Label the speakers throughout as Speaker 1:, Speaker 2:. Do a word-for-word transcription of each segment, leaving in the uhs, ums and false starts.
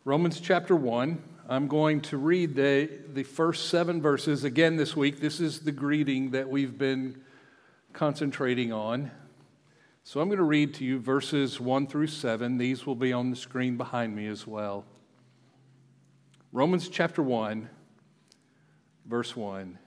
Speaker 1: Romans chapter one. I'm going to read the, the first seven verses again this week. This is the greeting that we've been concentrating on. So I'm going to read to you verses one through seven. These will be on the screen behind me as well. Romans chapter one, verse one.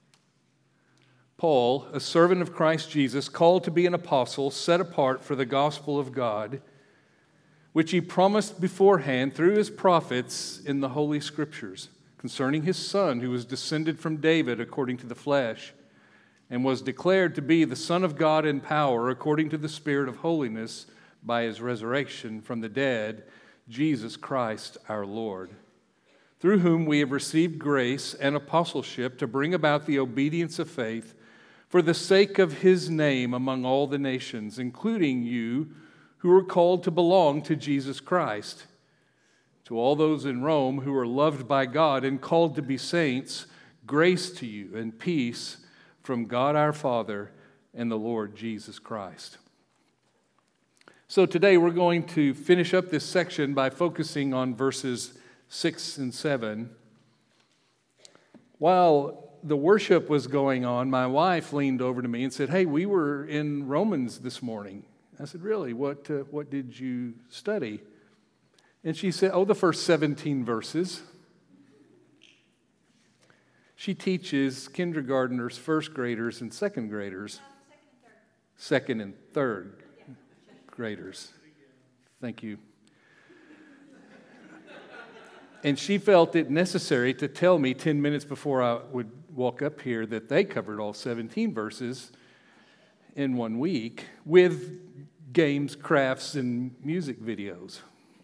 Speaker 1: Paul, a servant of Christ Jesus, called to be an apostle, set apart for the gospel of God, which he promised beforehand through his prophets in the Holy Scriptures, concerning his Son, who was descended from David according to the flesh, and was declared to be the Son of God in power according to the Spirit of holiness by his resurrection from the dead, Jesus Christ our Lord, through whom we have received grace and apostleship to bring about the obedience of faith for the sake of his name among all the nations, including you who are called to belong to Jesus Christ. To all those in Rome who are loved by God and called to be saints, grace to you and peace from God our Father and the Lord Jesus Christ. So today we're going to finish up this section by focusing on verses six and seven. While the worship was going on, my wife leaned over to me and said, "Hey, we were in Romans this morning." I said, "Really? What, uh, what did you study?" And she said, "Oh, the first seventeen verses." She teaches kindergartners, first graders, and second graders. Second and third graders. Thank you. And she felt it necessary to tell me ten minutes before I would walk up here that they covered all seventeen verses in one week with games, crafts, and music videos.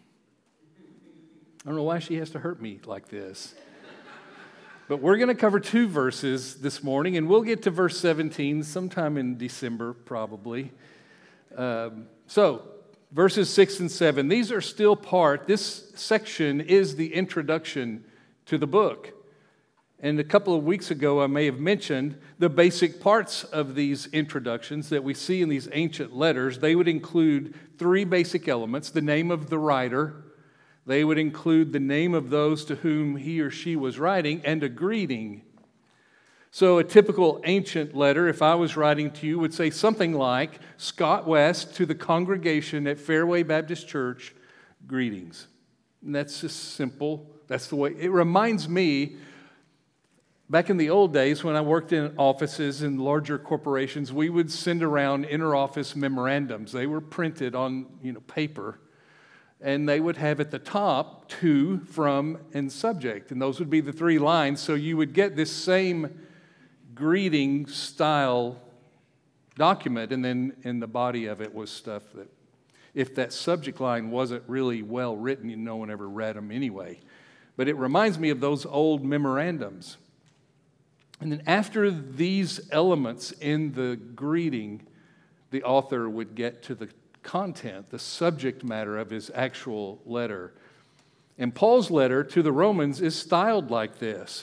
Speaker 1: I don't know why she has to hurt me like this. But we're going to cover two verses this morning, and we'll get to verse seventeen sometime in December, probably. Um, so, verses six and seven, these are still part, this section is the introduction to the book. And a couple of weeks ago, I may have mentioned the basic parts of these introductions that we see in these ancient letters. They would include three basic elements: the name of the writer, they would include the name of those to whom he or she was writing, and a greeting. So a typical ancient letter, if I was writing to you, would say something like, "Scott West to the congregation at Fairway Baptist Church, greetings." And that's just simple. That's the way. It reminds me, back in the old days when I worked in offices in larger corporations, we would send around inter-office memorandums. They were printed on, you know, paper, and they would have at the top to, from, and subject. And those would be the three lines. So you would get this same greeting style document, and then in the body of it was stuff that, if that subject line wasn't really well written, no one ever read them anyway. But it reminds me of those old memorandums. And then after these elements in the greeting, the author would get to the content, the subject matter of his actual letter. And Paul's letter to the Romans is styled like this.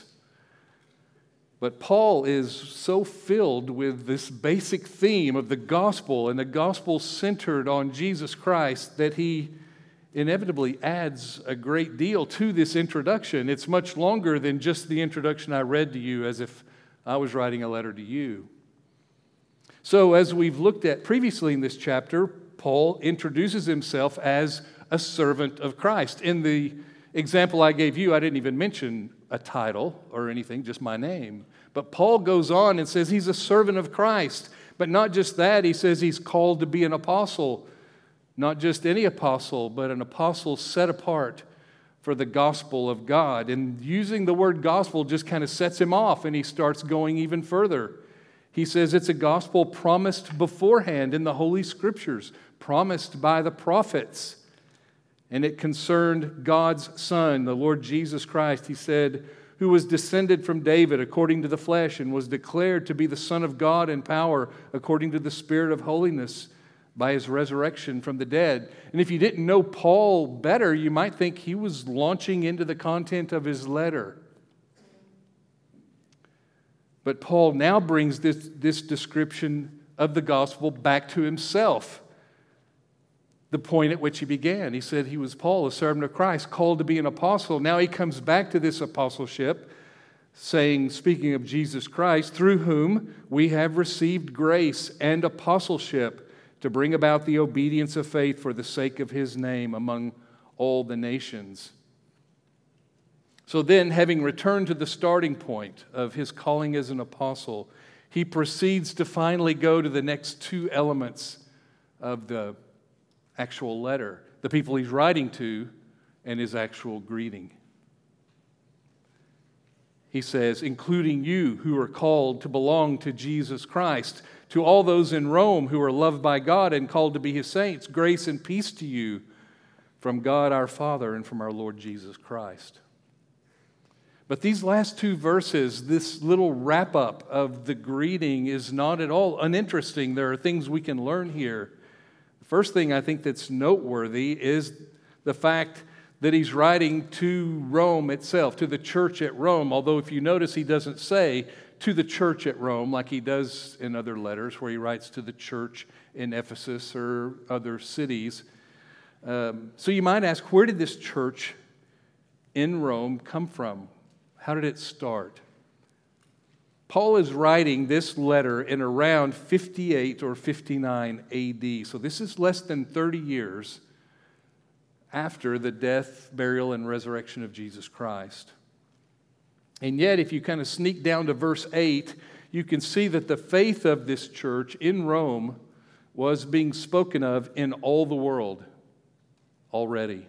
Speaker 1: But Paul is so filled with this basic theme of the gospel, and the gospel centered on Jesus Christ, that he inevitably adds a great deal to this introduction. It's much longer than just the introduction I read to you as if I was writing a letter to you. So as we've looked at previously in this chapter, Paul introduces himself as a servant of Christ. In the example I gave you, I didn't even mention a title or anything, just my name. But Paul goes on and says he's a servant of Christ. But not just that, he says he's called to be an apostle. Not just any apostle, but an apostle set apart for the gospel of God. And using the word gospel just kind of sets him off, and he starts going even further. He says it's a gospel promised beforehand in the Holy Scriptures, promised by the prophets. And it concerned God's Son, the Lord Jesus Christ. He said, who was descended from David according to the flesh, and was declared to be the Son of God in power according to the Spirit of holiness by his resurrection from the dead. And if you didn't know Paul better, you might think he was launching into the content of his letter. But Paul now brings this, this description of the gospel back to himself. the point at which he began. He said he was Paul, a servant of Christ, called to be an apostle. Now he comes back to this apostleship, saying, speaking of Jesus Christ, through whom we have received grace and apostleship to bring about the obedience of faith for the sake of his name among all the nations. So then, having returned to the starting point of his calling as an apostle, he proceeds to finally go to the next two elements of the actual letter, the people he's writing to and his actual greeting. He says, including you who are called to belong to Jesus Christ, to all those in Rome who are loved by God and called to be his saints, grace and peace to you from God our Father and from our Lord Jesus Christ. But these last two verses, this little wrap-up of the greeting is not at all uninteresting. There are things we can learn here. The first thing I think that's noteworthy is the fact that he's writing to Rome itself, to the church at Rome, although if you notice he doesn't say to the church at Rome like he does in other letters where he writes to the church in Ephesus or other cities. Um, so you might ask, where did this church in Rome come from? How did it start? Paul is writing this letter in around fifty-eight or fifty-nine A D. So this is less than thirty years after the death, burial, and resurrection of Jesus Christ. And yet, if you kind of sneak down to verse eight, you can see that the faith of this church in Rome was being spoken of in all the world already.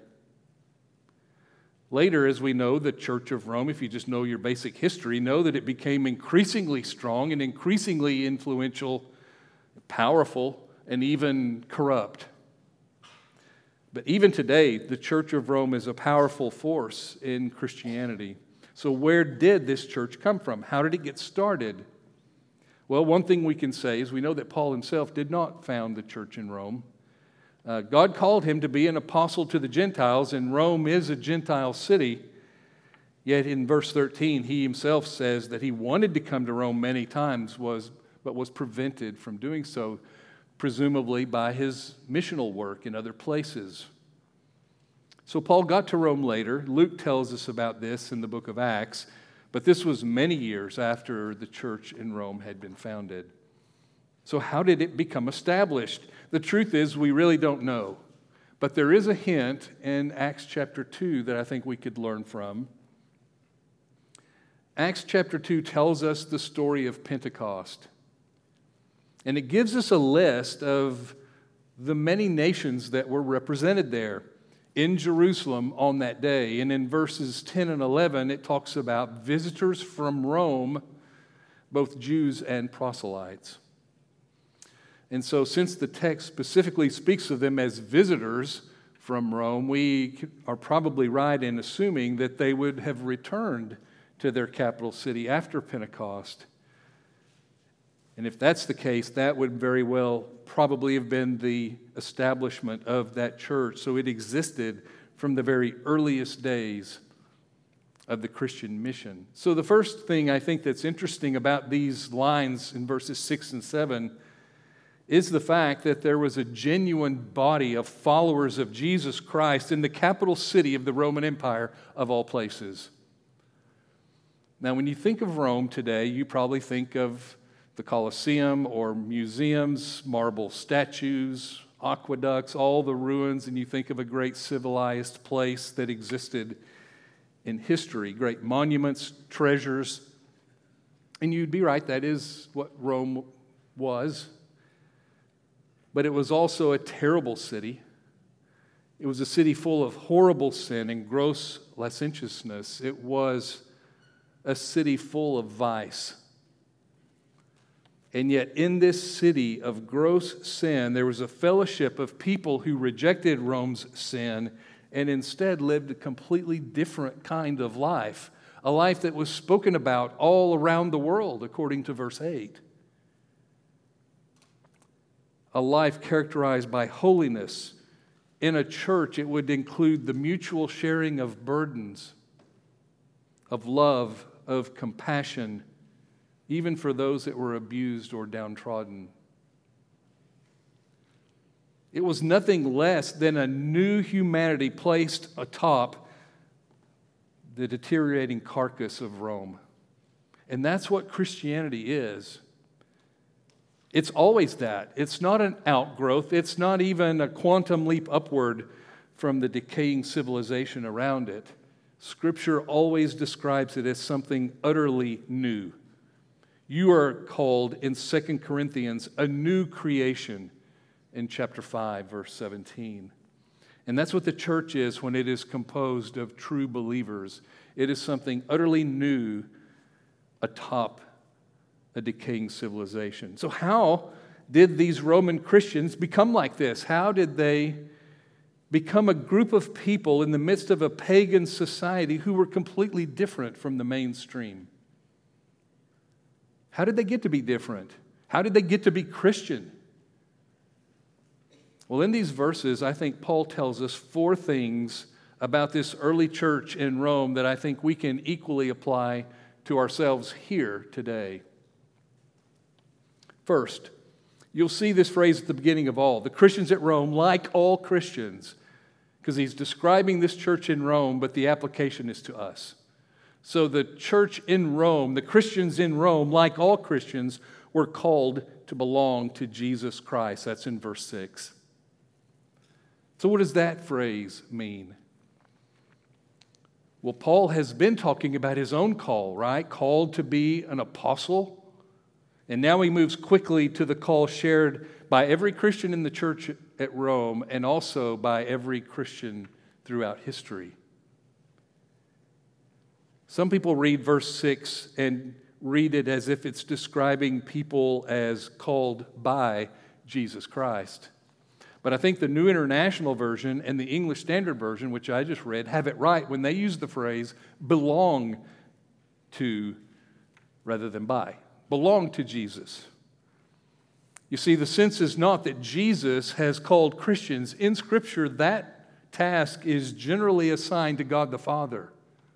Speaker 1: Later, as we know, the Church of Rome, if you just know your basic history, know that it became increasingly strong and increasingly influential, powerful, and even corrupt. But even today, the Church of Rome is a powerful force in Christianity. So where did this church come from? How did it get started? Well, one thing we can say is we know that Paul himself did not found the church in Rome. Uh, God called him to be an apostle to the Gentiles, and Rome is a Gentile city. Yet in verse thirteen, he himself says that he wanted to come to Rome many times, was but was prevented from doing so, presumably by his missional work in other places. So Paul got to Rome later. Luke tells us about this in the book of Acts, but this was many years after the church in Rome had been founded. So how did it become established? The truth is, we really don't know. But there is a hint in Acts chapter two that I think we could learn from. Acts chapter two tells us the story of Pentecost. And it gives us a list of the many nations that were represented there in Jerusalem on that day. And in verses ten and eleven, it talks about visitors from Rome, both Jews and proselytes. And so since the text specifically speaks of them as visitors from Rome, we are probably right in assuming that they would have returned to their capital city after Pentecost. And if that's the case, that would very well probably have been the establishment of that church. So it existed from the very earliest days of the Christian mission. So the first thing I think that's interesting about these lines in verses six and seven is the fact that there was a genuine body of followers of Jesus Christ in the capital city of the Roman Empire of all places. Now, when you think of Rome today, you probably think of the Colosseum or museums, marble statues, aqueducts, all the ruins, and you think of a great civilized place that existed in history, great monuments, treasures. And you'd be right, that is what Rome was. But it was also a terrible city. It was a city full of horrible sin and gross licentiousness. It was a city full of vice. And yet in this city of gross sin, there was a fellowship of people who rejected Rome's sin and instead lived a completely different kind of life, a life that was spoken about all around the world, according to verse eight. A life characterized by holiness. In a church, it would include the mutual sharing of burdens, of love, of compassion, even for those that were abused or downtrodden. It was nothing less than a new humanity placed atop the deteriorating carcass of Rome. And that's what Christianity is. It's always that. It's not an outgrowth. It's not even a quantum leap upward from the decaying civilization around it. Scripture always describes it as something utterly new. You are called in Second Corinthians a new creation in chapter five, verse seventeen. And that's what the church is when it is composed of true believers. It is something utterly new atop a decaying civilization. So how did these Roman Christians become like this? How did they become a group of people in the midst of a pagan society who were completely different from the mainstream? How did they get to be different? How did they get to be Christian? Well, in these verses, I think Paul tells us four things about this early church in Rome that I think we can equally apply to ourselves here today. First, you'll see this phrase at the beginning of all. The Christians at Rome, like all Christians, because he's describing this church in Rome, but the application is to us. So the church in Rome, the Christians in Rome, like all Christians, were called to belong to Jesus Christ. That's in verse six. So what does that phrase mean? Well, Paul has been talking about his own call, right? Called to be an apostle. And now he moves quickly to the call shared by every Christian in the church at Rome and also by every Christian throughout history. Some people read verse six and read it as if it's describing people as called by Jesus Christ. But I think the New International Version and the English Standard Version, which I just read, have it right when they use the phrase belong to rather than by. Belong to Jesus. You see, the sense is not that Jesus has called Christians. In Scripture, that task is generally assigned to God the Father.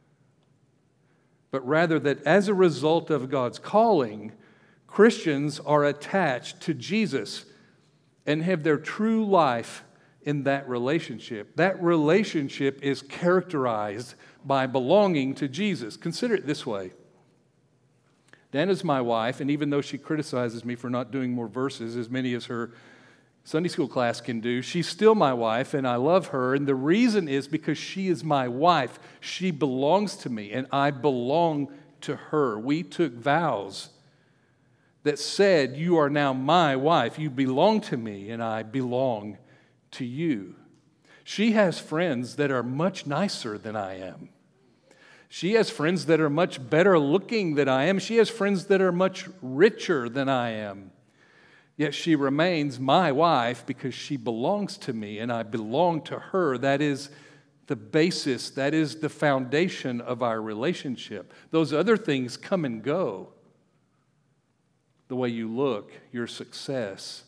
Speaker 1: But rather that as a result of God's calling, Christians are attached to Jesus and have their true life in that relationship. That relationship is characterized by belonging to Jesus. Consider it this way. Dana's my wife, and even though she criticizes me for not doing more verses, as many as her Sunday school class can do, she's still my wife, and I love her. And the reason is because she is my wife. She belongs to me, and I belong to her. We took vows that said, you are now my wife. You belong to me, and I belong to you. She has friends that are much nicer than I am. She has friends that are much better looking than I am. She has friends that are much richer than I am. Yet she remains my wife because she belongs to me and I belong to her. That is the basis, that is the foundation of our relationship. Those other things come and go. The way you look, your success.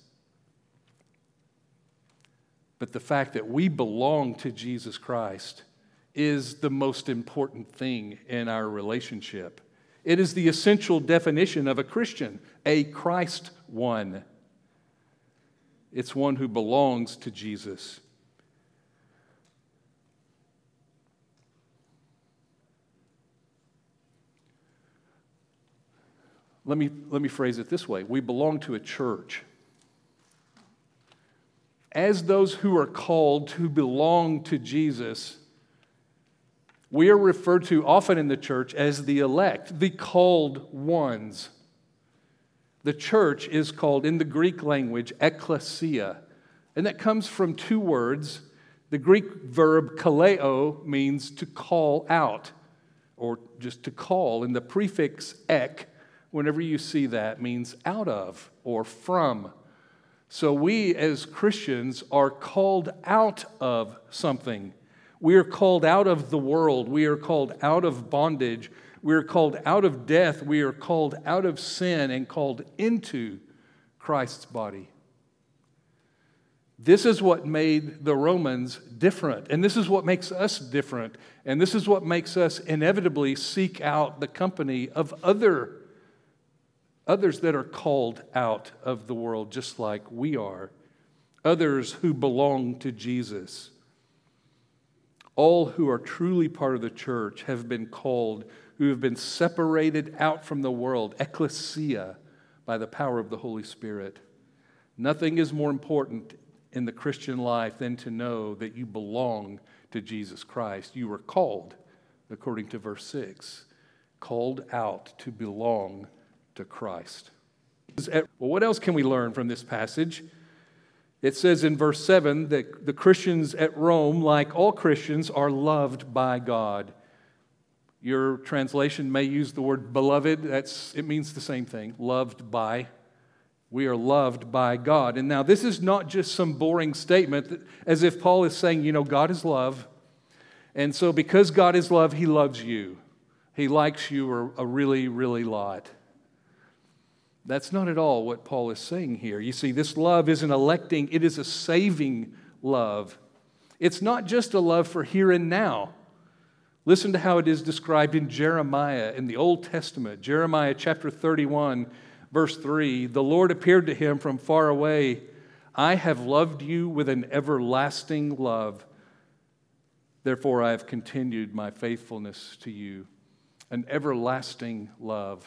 Speaker 1: But the fact that we belong to Jesus Christ is the most important thing in our relationship. It is the essential definition of a Christian, a Christ one. It's one who belongs to Jesus. Let me, let me phrase it this way. We belong to a church. As those who are called to belong to Jesus, we are referred to often in the church as the elect, the called ones. The church is called, in the Greek language, ekklesia. And that comes from two words. The Greek verb kaleo means to call out, or just to call. And the prefix ek, whenever you see that, means out of or from. So we as Christians are called out of something. We are called out of the world. We are called out of bondage. We are called out of death. We are called out of sin and called into Christ's body. This is what made the Romans different. And this is what makes us different. And this is what makes us inevitably seek out the company of other others that are called out of the world just like we are. others who belong to Jesus. All who are truly part of the church have been called, who have been separated out from the world, ecclesia, by the power of the Holy Spirit. Nothing is more important in the Christian life than to know that you belong to Jesus Christ. You were called, according to verse six, called out to belong to Christ. Well, what else can we learn from this passage? It says in verse seven that the Christians at Rome, like all Christians, are loved by God. Your translation may use the word beloved. That's, it means the same thing, loved by. We are loved by God. And now this is not just some boring statement that, as if Paul is saying, you know, God is love. And so because God is love, he loves you. He likes you a, a really, really lot. That's not at all what Paul is saying here. You see, this love isn't electing, it is a saving love. It's not just a love for here and now. Listen to how it is described in Jeremiah in the Old Testament. Jeremiah chapter thirty-one, verse three. The Lord appeared to him from far away. I have loved you with an everlasting love. Therefore I have continued my faithfulness to you. An everlasting love.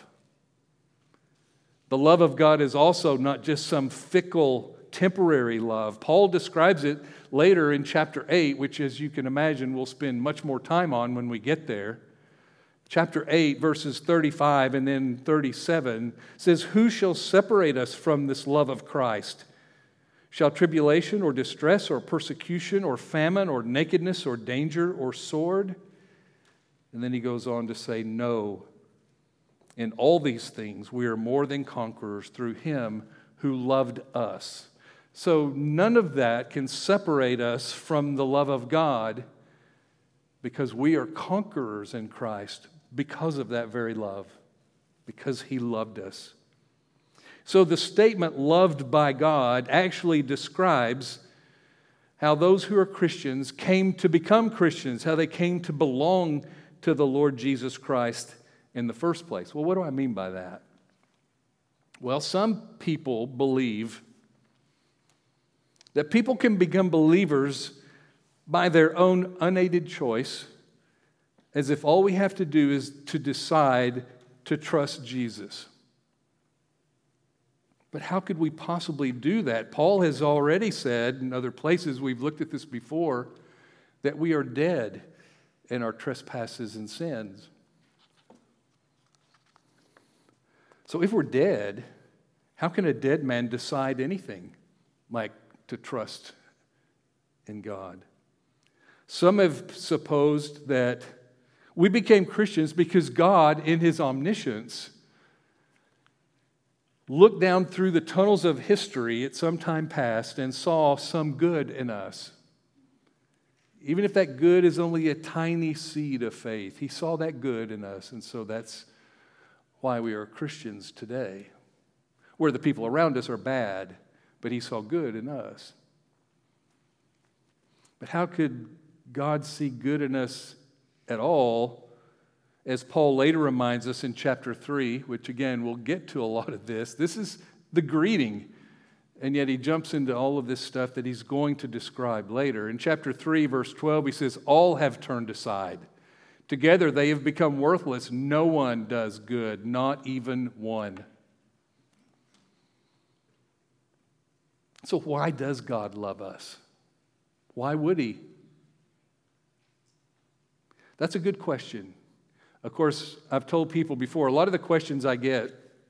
Speaker 1: The love of God is also not just some fickle, temporary love. Paul describes it later in chapter eight, which, as you can imagine, we'll spend much more time on when we get there. Chapter eight, verses thirty-five and then thirty-seven says, Who shall separate us from this love of Christ? Shall tribulation or distress or persecution or famine or nakedness or danger or sword? And then he goes on to say, No. In all these things, we are more than conquerors through him who loved us. So none of that can separate us from the love of God because we are conquerors in Christ because of that very love, because he loved us. So the statement loved by God actually describes how those who are Christians came to become Christians, how they came to belong to the Lord Jesus Christ in the first place. Well, what do I mean by that? Well, some people believe that people can become believers by their own unaided choice, as if all we have to do is to decide to trust Jesus. But how could we possibly do that? Paul has already said in other places, we've looked at this before, that we are dead in our trespasses and sins. So if we're dead, how can a dead man decide anything like to trust in God? Some have supposed that we became Christians because God, in his omniscience, looked down through the tunnels of history at some time past and saw some good in us. Even if that good is only a tiny seed of faith, he saw that good in us, and so that's why we are Christians today, where the people around us are bad, but he saw good in us. But how could God see good in us at all, as Paul later reminds us in chapter three, which again, we'll get to a lot of this. This is the greeting, and yet he jumps into all of this stuff that he's going to describe later. In chapter three, verse twelve, he says, All have turned aside. Together they have become worthless. No one does good, not even one. So why does God love us? Why would he? That's a good question. Of course, I've told people before, a lot of the questions I get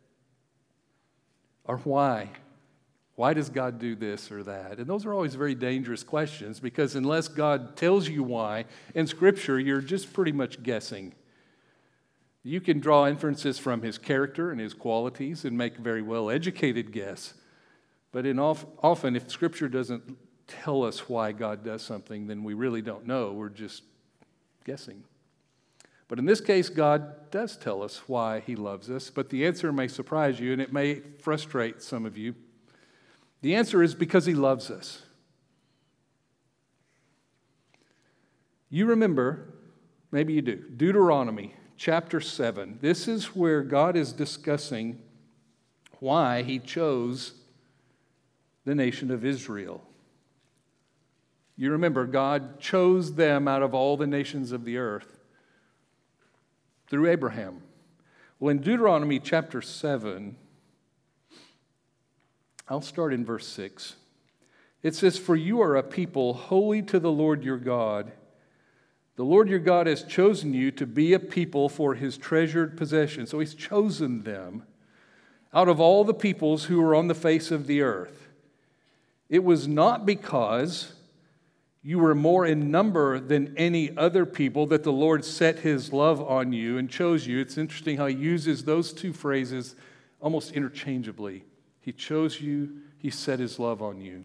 Speaker 1: are why? Why does God do this or that? And those are always very dangerous questions because unless God tells you why in Scripture, you're just pretty much guessing. You can draw inferences from his character and his qualities and make a very well-educated guess. But in of, often, if Scripture doesn't tell us why God does something, then we really don't know. We're just guessing. But in this case, God does tell us why he loves us, but the answer may surprise you and it may frustrate some of you. The answer is because he loves us. You remember, maybe you do, Deuteronomy chapter seven. This is where God is discussing why he chose the nation of Israel. You remember, God chose them out of all the nations of the earth through Abraham. Well, in Deuteronomy chapter seven, I'll start in verse six. It says, "For you are a people holy to the Lord your God. The Lord your God has chosen you to be a people for his treasured possession." So he's chosen them out of all the peoples who are on the face of the earth. It was not because you were more in number than any other people that the Lord set his love on you and chose you. It's interesting how he uses those two phrases almost interchangeably. He chose you, he set his love on you.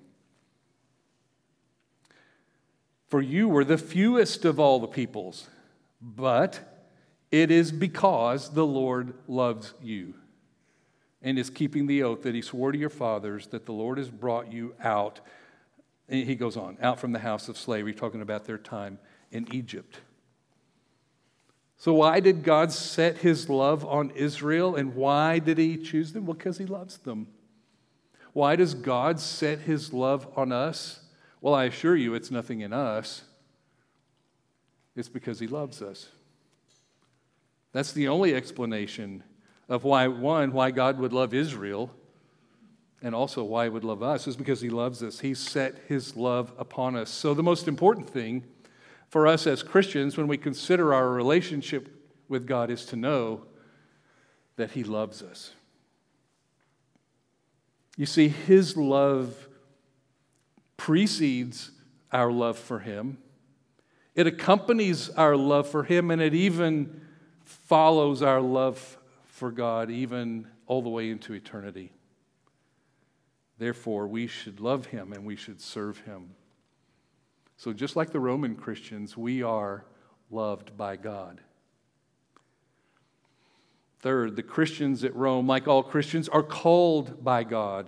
Speaker 1: For you were the fewest of all the peoples, but it is because the Lord loves you and is keeping the oath that he swore to your fathers that the Lord has brought you out. And he goes on, out from the house of slavery, talking about their time in Egypt. So why did God set his love on Israel, and why did he choose them? Well, because he loves them. Why does God set his love on us? Well, I assure you it's nothing in us. It's because he loves us. That's the only explanation of why, one, why God would love Israel, and also why he would love us, is because he loves us. He set his love upon us. So the most important thing for us as Christians when we consider our relationship with God is to know that he loves us. You see, his love precedes our love for him. It accompanies our love for him, and it even follows our love for God, even all the way into eternity. Therefore, we should love him and we should serve him. So just like the Roman Christians, we are loved by God. Third, the Christians at Rome, like all Christians, are called by God.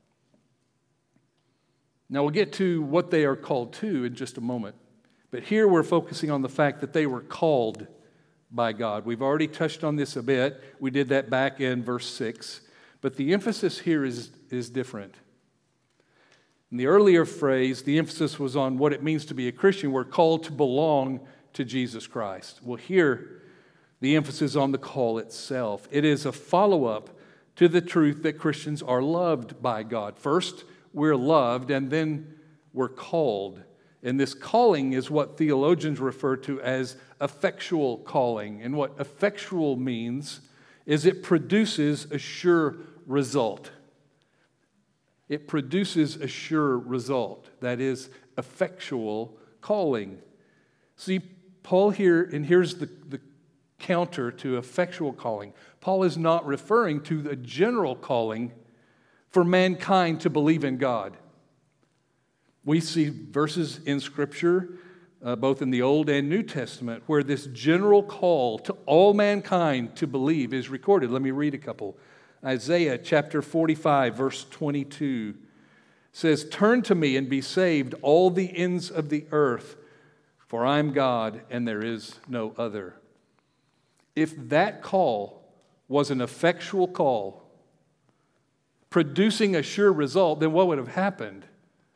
Speaker 1: Now we'll get to what they are called to in just a moment. But here we're focusing on the fact that they were called by God. We've already touched on this a bit. We did that back in verse six. But the emphasis here is, is different. In the earlier phrase, the emphasis was on what it means to be a Christian. We're called to belong to Jesus Christ. Well, here, the emphasis is on the call itself. It is a follow-up to the truth that Christians are loved by God. First, we're loved, and then we're called. And this calling is what theologians refer to as effectual calling. And what effectual means is it produces a sure result. It produces a sure result. That is effectual calling. See, Paul here, and here's the, the counter to effectual calling. Paul is not referring to the general calling for mankind to believe in God. We see verses in Scripture, uh, both in the Old and New Testament, where this general call to all mankind to believe is recorded. Let me read a couple. Isaiah chapter forty-five, verse twenty-two says, "Turn to me and be saved, all the ends of the earth, for I am God and there is no other." If that call was an effectual call, producing a sure result, then what would have happened?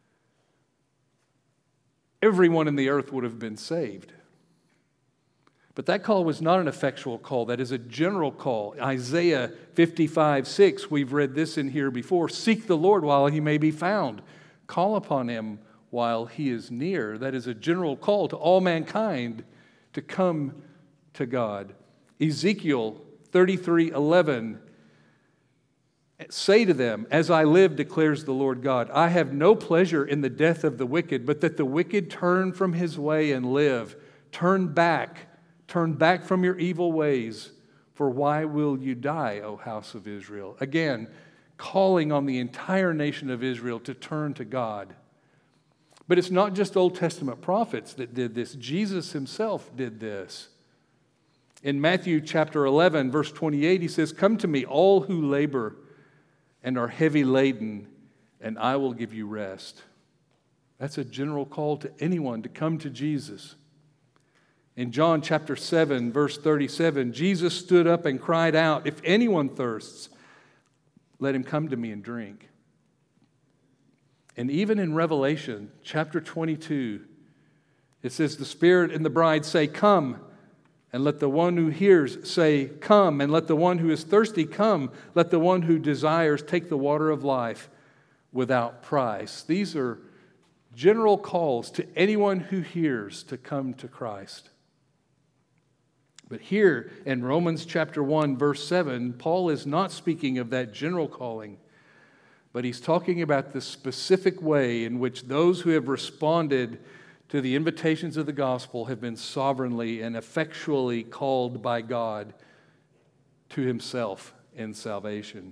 Speaker 1: Everyone in the earth would have been saved. But that call was not an effectual call. That is a general call. Isaiah fifty-five, six, we've read this in here before. "Seek the Lord while he may be found. Call upon him while he is near." That is a general call to all mankind to come to God. Ezekiel thirty-three, eleven, "Say to them, as I live, declares the Lord God, I have no pleasure in the death of the wicked, but that the wicked turn from his way and live. Turn back, turn back from your evil ways, for why will you die, O house of Israel?" Again, calling on the entire nation of Israel to turn to God. But it's not just Old Testament prophets that did this. Jesus himself did this. In Matthew chapter eleven, verse twenty-eight, he says, "Come to me, all who labor and are heavy laden, and I will give you rest." That's a general call to anyone to come to Jesus. In John chapter seven, verse thirty-seven, Jesus stood up and cried out, "If anyone thirsts, let him come to me and drink." And even in Revelation chapter twenty-two, it says, the Spirit and the bride say, come. And let the one who hears say, come. And let the one who is thirsty come. Let the one who desires take the water of life without price. These are general calls to anyone who hears to come to Christ. But here in Romans chapter one, verse seven, Paul is not speaking of that general calling, but he's talking about the specific way in which those who have responded to the invitations of the gospel have been sovereignly and effectually called by God to himself in salvation.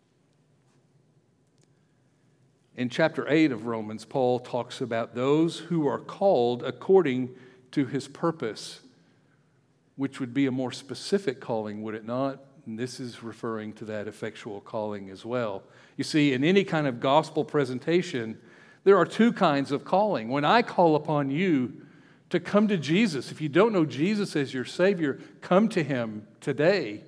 Speaker 1: In chapter eight of Romans, Paul talks about those who are called according to his purpose, which would be a more specific calling, would it not? And this is referring to that effectual calling as well. You see, in any kind of gospel presentation, there are two kinds of calling. When I call upon you to come to Jesus, if you don't know Jesus as your Savior, come to him today.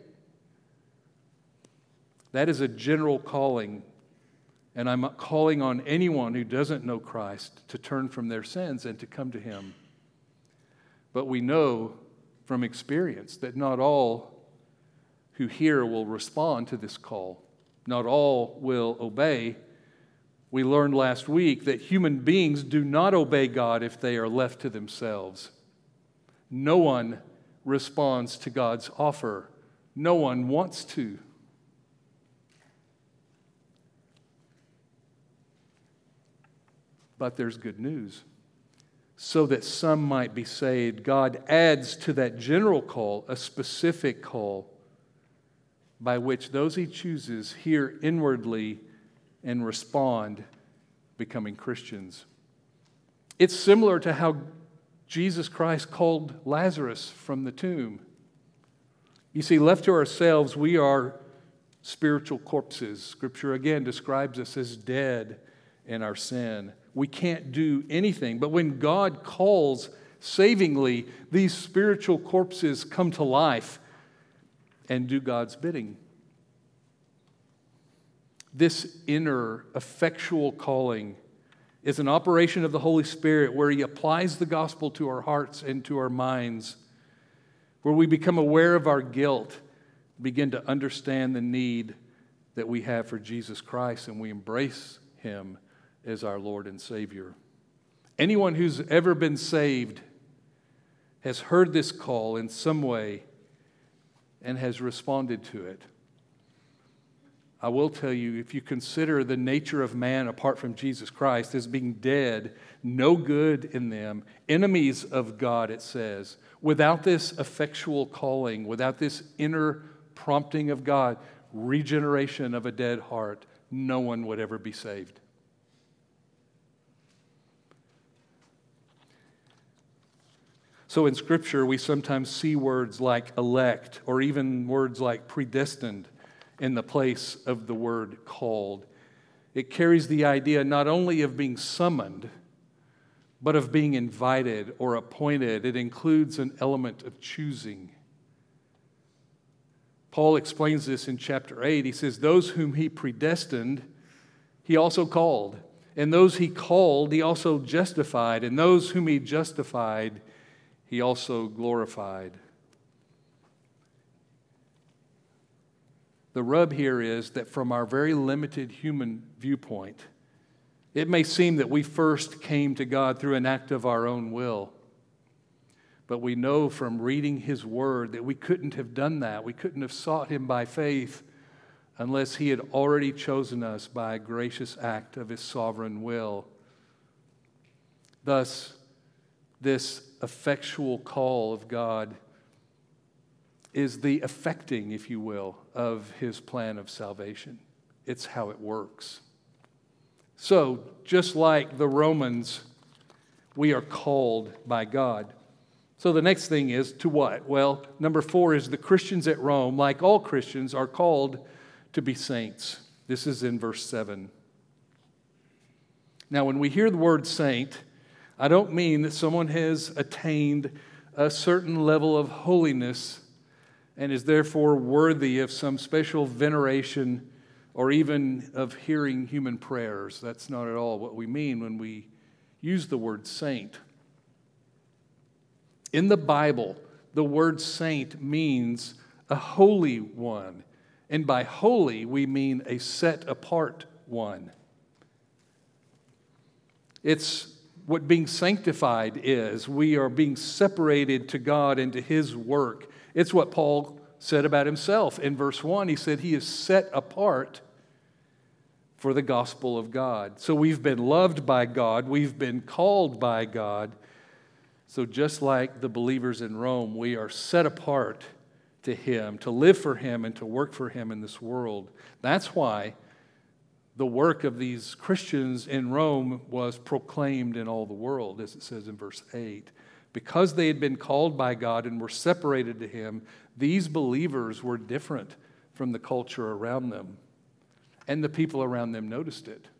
Speaker 1: That is a general calling. And I'm calling on anyone who doesn't know Christ to turn from their sins and to come to him. But we know from experience that not all who hear will respond to this call. Not all will obey. We learned last week that human beings do not obey God if they are left to themselves. No one responds to God's offer. No one wants to. But there's good news. So that some might be saved, God adds to that general call a specific call by which those he chooses hear inwardly and respond, becoming Christians. It's similar to how Jesus Christ called Lazarus from the tomb. You see, left to ourselves, we are spiritual corpses. Scripture again describes us as dead in our sin. We can't do anything. But when God calls savingly, these spiritual corpses come to life and do God's bidding. This inner, effectual calling is an operation of the Holy Spirit where he applies the gospel to our hearts and to our minds, where we become aware of our guilt, begin to understand the need that we have for Jesus Christ, and we embrace him as our Lord and Savior. Anyone who's ever been saved has heard this call in some way and has responded to it. I will tell you, if you consider the nature of man apart from Jesus Christ as being dead, no good in them, enemies of God, it says, without this effectual calling, without this inner prompting of God, regeneration of a dead heart, no one would ever be saved. So in Scripture, we sometimes see words like elect or even words like predestined in the place of the word called. It carries the idea not only of being summoned, but of being invited or appointed. It includes an element of choosing. Paul explains this in chapter eight. He says, those whom he predestined, he also called. And those he called, he also justified. And those whom he justified, he also glorified. The rub here is that from our very limited human viewpoint, it may seem that we first came to God through an act of our own will. But we know from reading his word that we couldn't have done that. We couldn't have sought him by faith unless he had already chosen us by a gracious act of his sovereign will. Thus, this effectual call of God is the effecting, if you will, of his plan of salvation. It's how it works. So, just like the Romans, we are called by God. So the next thing is to what? Well, number four is the Christians at Rome, like all Christians, are called to be saints. This is in verse seven. Now, when we hear the word saint, I don't mean that someone has attained a certain level of holiness and is therefore worthy of some special veneration or even of hearing human prayers. That's not at all what we mean when we use the word saint. In the Bible, the word saint means a holy one. And by holy, we mean a set-apart one. It's what being sanctified is. We are being separated to God and to His work. It's what Paul said about himself in verse one. He said he is set apart for the gospel of God. So we've been loved by God. We've been called by God. So just like the believers in Rome, we are set apart to Him, to live for Him and to work for Him in this world. That's why the work of these Christians in Rome was proclaimed in all the world, as it says in verse eight. Because they had been called by God and were separated to Him, these believers were different from the culture around them. And the people around them noticed it.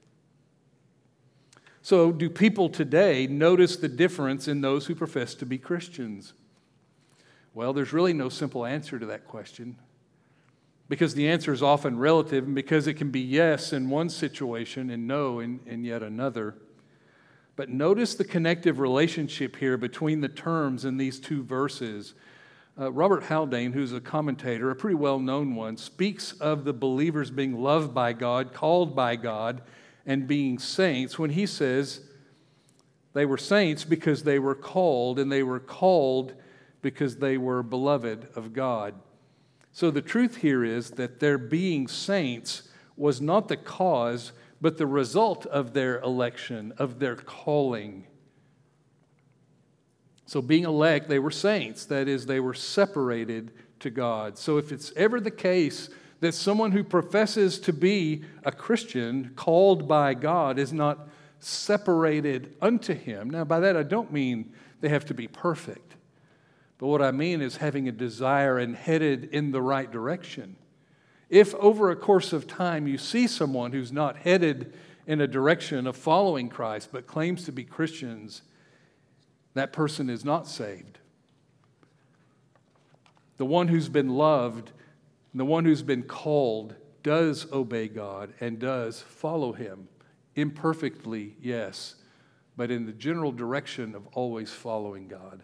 Speaker 1: So, do people today notice the difference in those who profess to be Christians? Well, there's really no simple answer to that question, because the answer is often relative, and because it can be yes in one situation and no in, in yet another. But notice the connective relationship here between the terms in these two verses. Uh, Robert Haldane, who's a commentator, a pretty well-known one, speaks of the believers being loved by God, called by God, and being saints when he says they were saints because they were called, and they were called because they were beloved of God. So the truth here is that their being saints was not the cause, but the result of their election, of their calling. So being elect, they were saints. That is, they were separated to God. So if it's ever the case that someone who professes to be a Christian, called by God, is not separated unto Him. Now, by that I don't mean they have to be perfect. But what I mean is having a desire and headed in the right direction. If over a course of time you see someone who's not headed in a direction of following Christ, but claims to be Christians, that person is not saved. The one who's been loved, the one who's been called, does obey God and does follow Him. Imperfectly, yes, but in the general direction of always following God.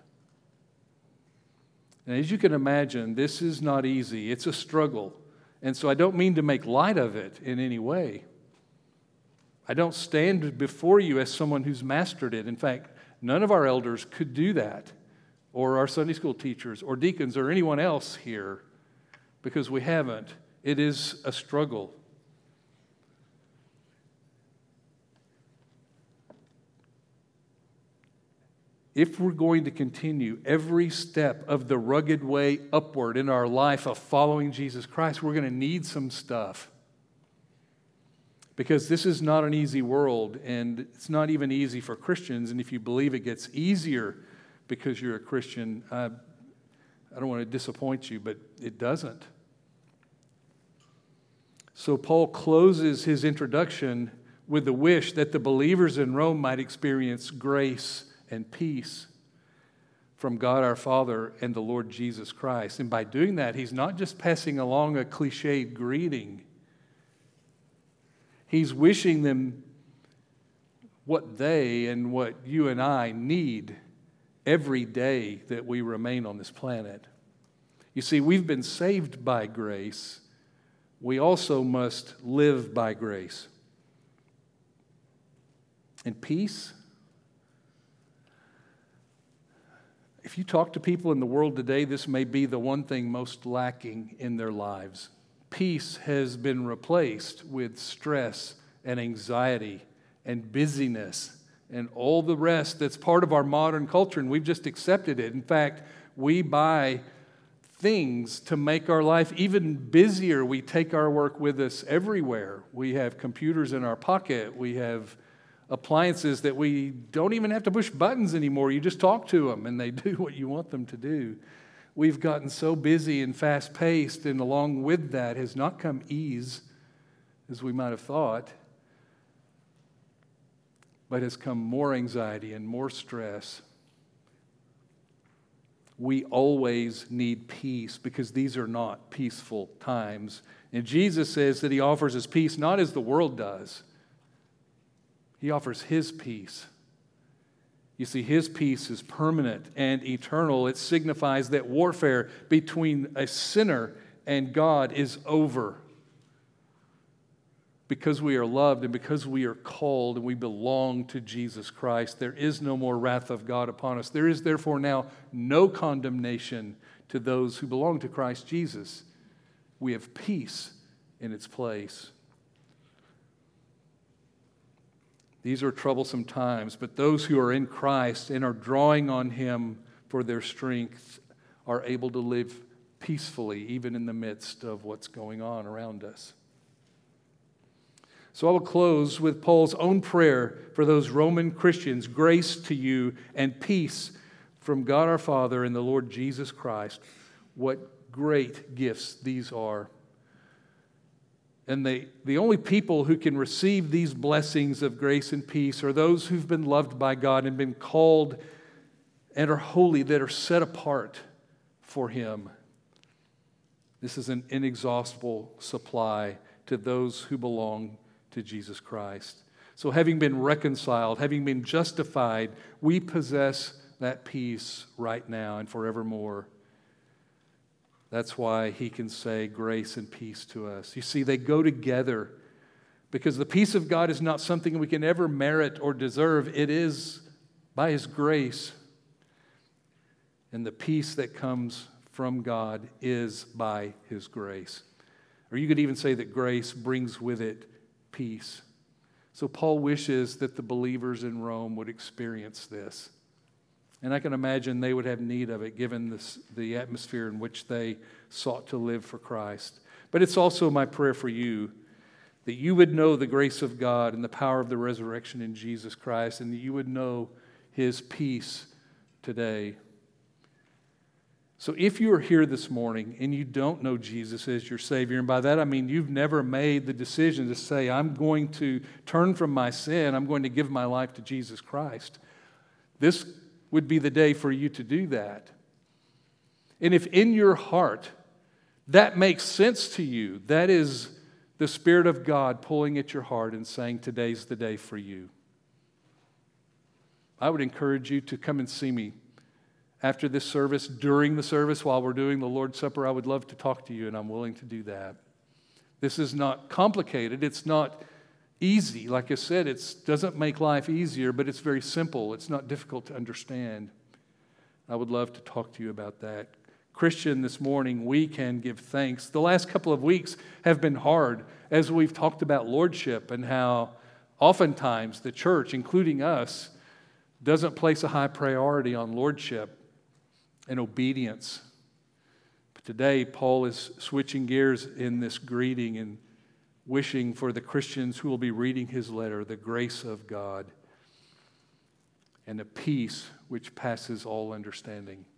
Speaker 1: And as you can imagine, this is not easy. It's a struggle. And so I don't mean to make light of it in any way. I don't stand before you as someone who's mastered it. In fact, none of our elders could do that, or our Sunday school teachers, or deacons, or anyone else here, because we haven't. It is a struggle. If we're going to continue every step of the rugged way upward in our life of following Jesus Christ, we're going to need some stuff. Because this is not an easy world, and it's not even easy for Christians. And if you believe it gets easier because you're a Christian, I, I don't want to disappoint you, but it doesn't. So Paul closes his introduction with the wish that the believers in Rome might experience grace and peace from God our Father and the Lord Jesus Christ. And by doing that, he's not just passing along a cliched greeting. He's wishing them what they and what you and I need every day that we remain on this planet. You see, we've been saved by grace. We also must live by grace. And peace? If you talk to people in the world today, this may be the one thing most lacking in their lives. Peace has been replaced with stress and anxiety and busyness and all the rest that's part of our modern culture, and we've just accepted it. In fact, we buy things to make our life even busier. We take our work with us everywhere. We have computers in our pocket. We have appliances that we don't even have to push buttons anymore. You just talk to them and they do what you want them to do. We've gotten so busy and fast-paced, and along with that has not come ease, as we might have thought, but has come more anxiety and more stress. We always need peace because these are not peaceful times. And Jesus says that he offers his peace not as the world does. He offers his peace. You see, his peace is permanent and eternal. It signifies that warfare between a sinner and God is over. Because we are loved and because we are called and we belong to Jesus Christ, there is no more wrath of God upon us. There is therefore now no condemnation to those who belong to Christ Jesus. We have peace in its place. These are troublesome times, but those who are in Christ and are drawing on him for their strength are able to live peacefully, even in the midst of what's going on around us. So I will close with Paul's own prayer for those Roman Christians: grace to you and peace from God our Father and the Lord Jesus Christ. What great gifts these are. And they, the only people who can receive these blessings of grace and peace are those who've been loved by God and been called and are holy, that are set apart for him. This is an inexhaustible supply to those who belong to Jesus Christ. So having been reconciled, having been justified, we possess that peace right now and forevermore. That's why he can say grace and peace to us. You see, they go together because the peace of God is not something we can ever merit or deserve. It is by his grace. And the peace that comes from God is by his grace. Or you could even say that grace brings with it peace. So Paul wishes that the believers in Rome would experience this. And I can imagine they would have need of it given this, the atmosphere in which they sought to live for Christ. But it's also my prayer for you that you would know the grace of God and the power of the resurrection in Jesus Christ, and that you would know his peace today. So if you are here this morning and you don't know Jesus as your Savior, and by that I mean you've never made the decision to say, I'm going to turn from my sin, I'm going to give my life to Jesus Christ, this would be the day for you to do that. And if in your heart that makes sense to you, that is the Spirit of God pulling at your heart and saying, today's the day for you. I would encourage you to come and see me after this service, during the service, while we're doing the Lord's Supper. I would love to talk to you, and I'm willing to do that. This is not complicated. It's not easy. Like I said, it doesn't make life easier, but it's very simple. It's not difficult to understand. I would love to talk to you about that. Christian, this morning, we can give thanks. The last couple of weeks have been hard as we've talked about lordship and how oftentimes the church, including us, doesn't place a high priority on lordship and obedience. But today, Paul is switching gears in this greeting and wishing for the Christians who will be reading his letter the grace of God and a peace which passes all understanding.